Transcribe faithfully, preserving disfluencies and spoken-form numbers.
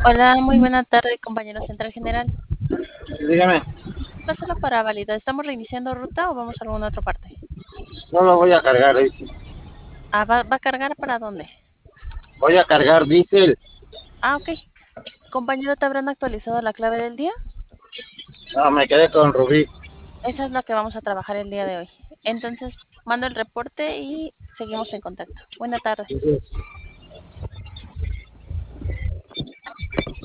Hola, muy buena tarde, compañero Central General. Dígame, Va solo para validar, ¿estamos reiniciando ruta o vamos a alguna otra parte? no lo voy a cargar, dice. Ah, ¿va, va a cargar para dónde? Voy a cargar diésel. Ah, ok. Compañero, ¿te habrán actualizado la clave del día? No, me quedé con Rubí. Esa es la que vamos a trabajar el día de hoy. Entonces, mando el reporte y seguimos en contacto. Buena tarde.